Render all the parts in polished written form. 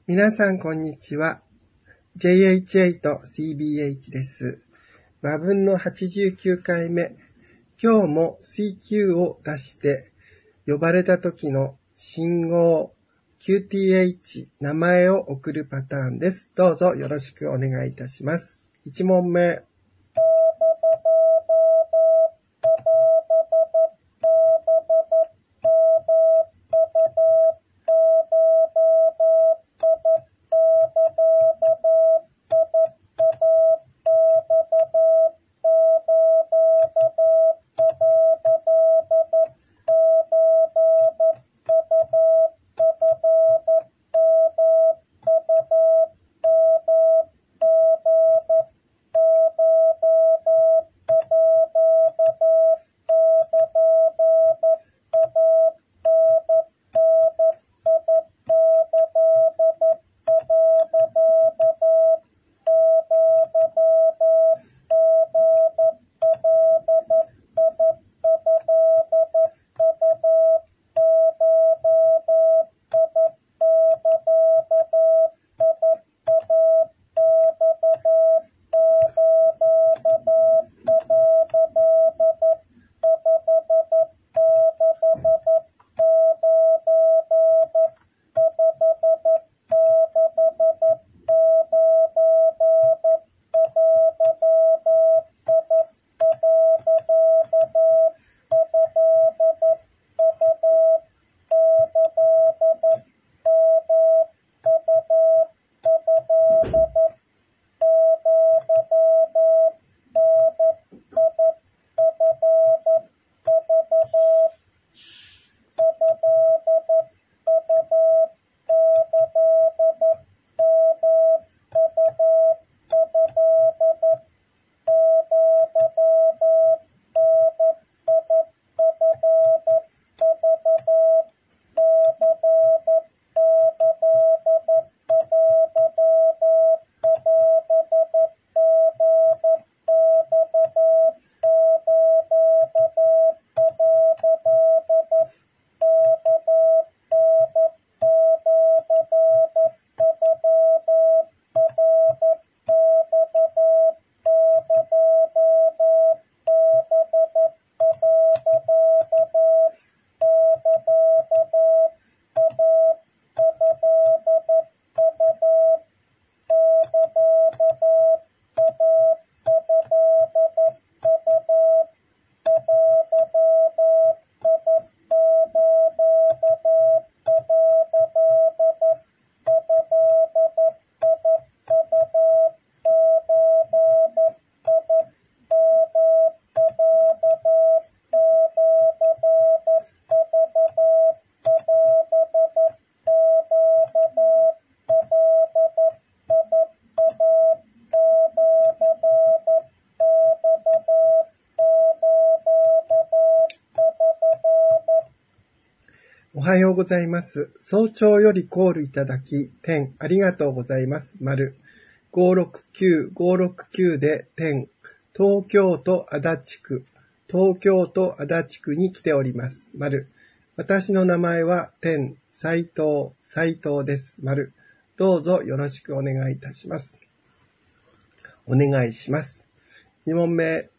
皆さんこんにちは。JH8 CBH です。和文の89回目。今日も水球を出して呼ばれた時の信号 QTH 名前を送るパターンです。どうぞよろしくお願いいたします。1問目。おはようございます。早朝よりコールいただき、点、ありがとうございます。丸。569で点、東京都足立区に来ております。丸。私の名前は点、斉藤です。丸。どうぞよろしくお願いいたします。お願いします。2問目。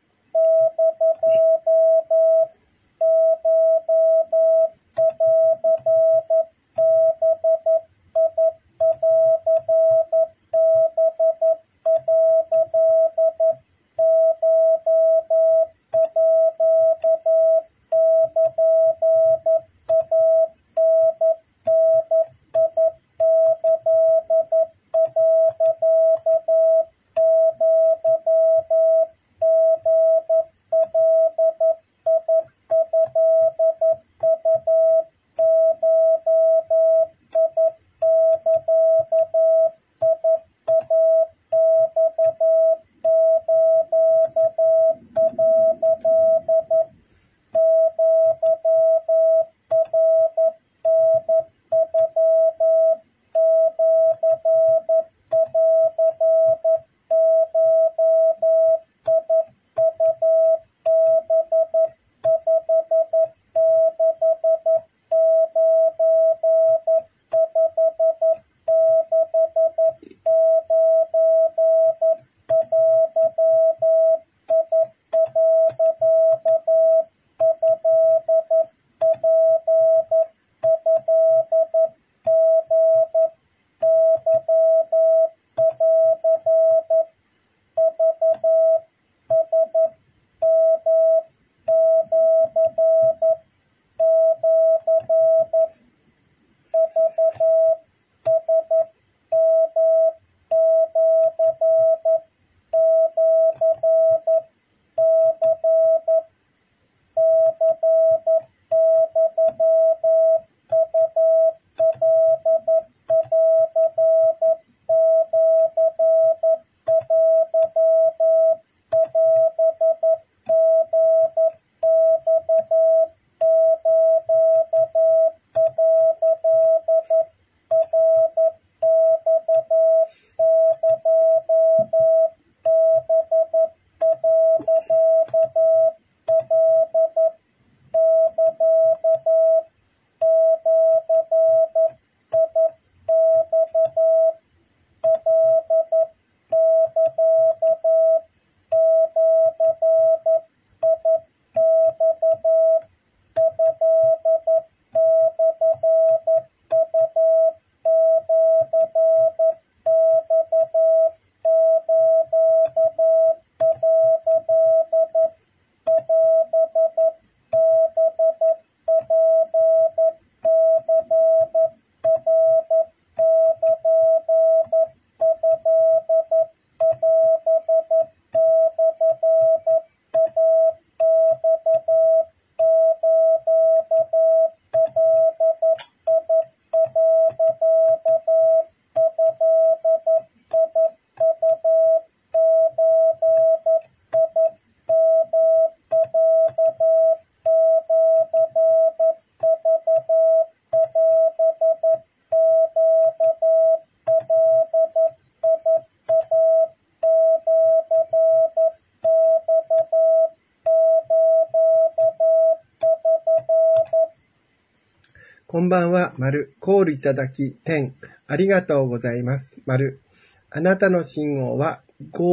こんばんは、コールいただき、点、ありがとうございます、あなたの信号は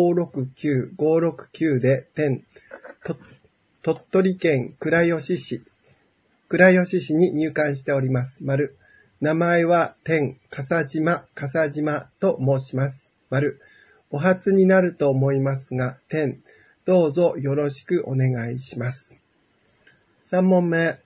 569569で、点、鳥取県倉吉市に入館しております、名前は、点、笠島と申します、お初になると思いますが、点、どうぞよろしくお願いします。3問目。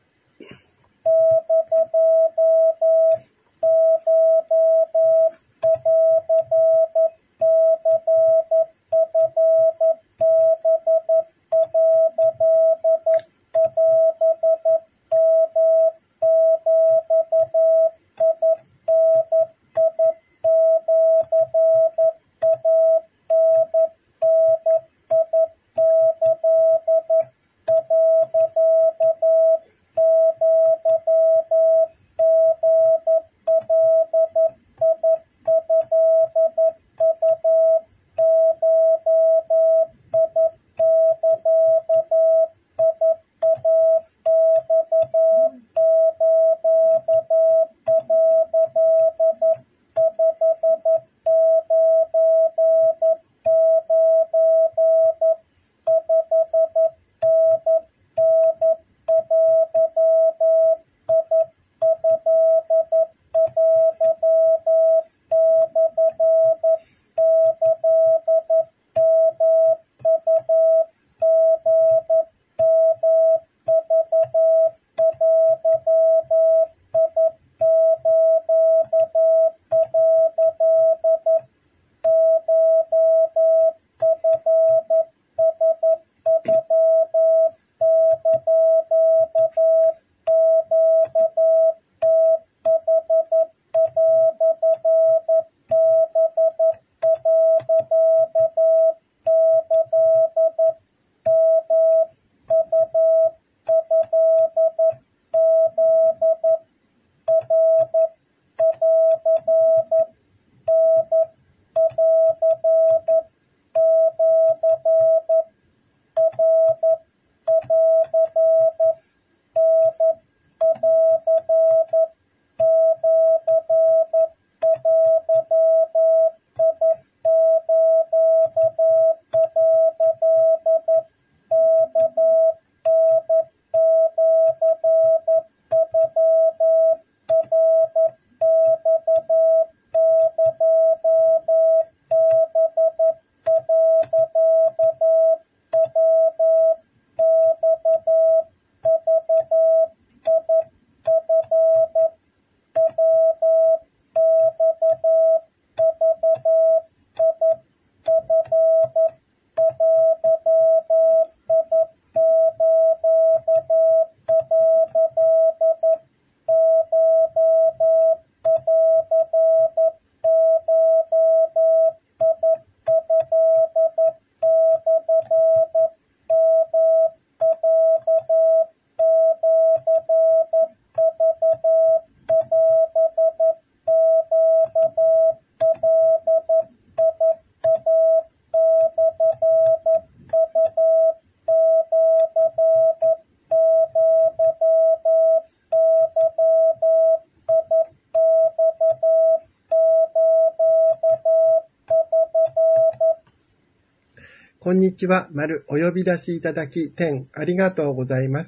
こんにちは、お呼び出しいただき、点、ありがとうございます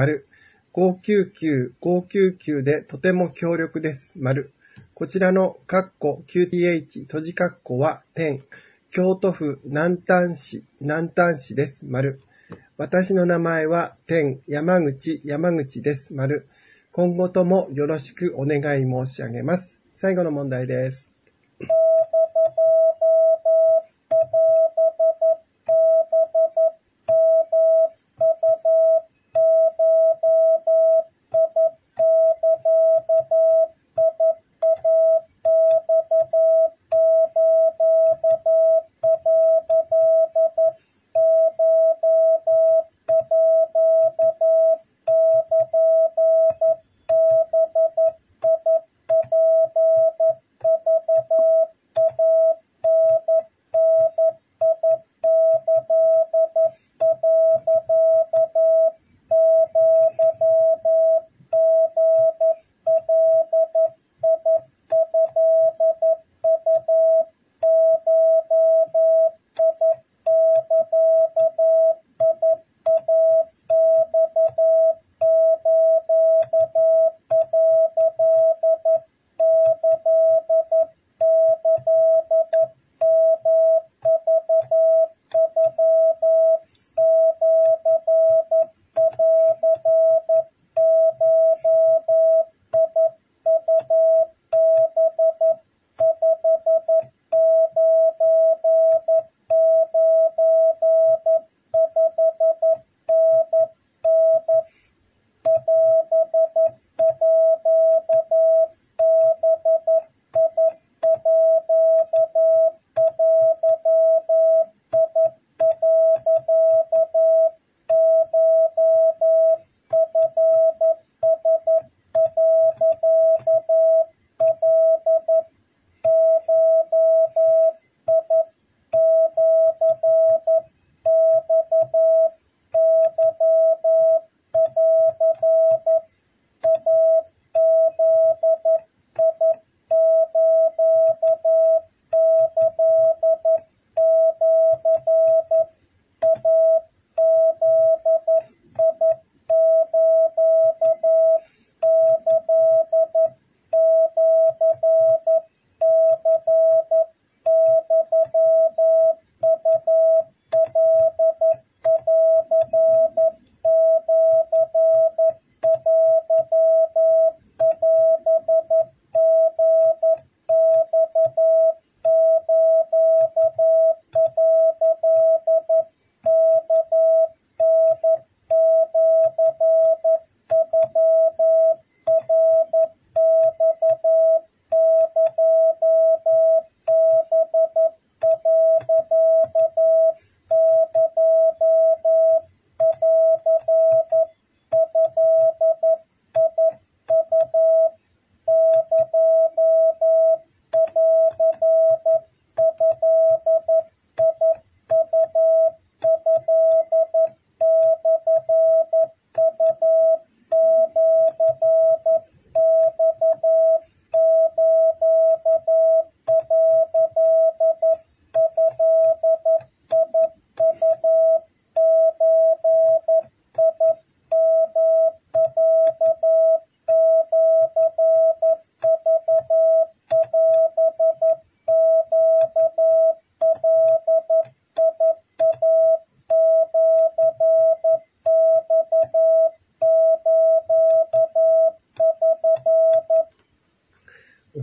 。599でとても強力です。こちらのQTH 閉じ括弧は、点、京都府南丹市です。私の名前は、点、山口です。今後ともよろしくお願い申し上げます。最後の問題です。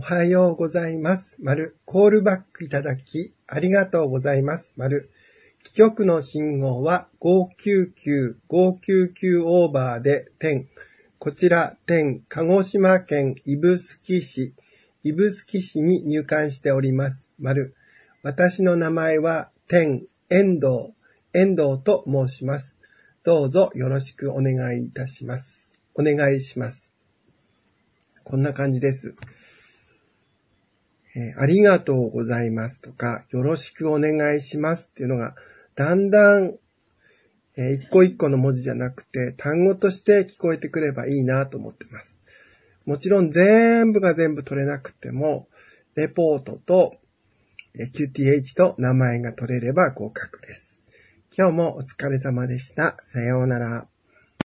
はようございます。コールバックいただき、ありがとうございます。貴局の信号は599オーバーで10。こちら10、鹿児島県指宿市に入館しております。私の名前は10、遠藤と申します。どうぞよろしくお願いいたします。お願いします。こんな感じです。ありがとうございますとか、よろしくお願いしますっていうのが、だんだん、一個一個の文字じゃなくて、単語として聞こえてくればいいなと思ってます。もちろん全部が全部取れなくても、レポートと QTH と名前が取れれば合格です。今日もお疲れ様でした。さようなら。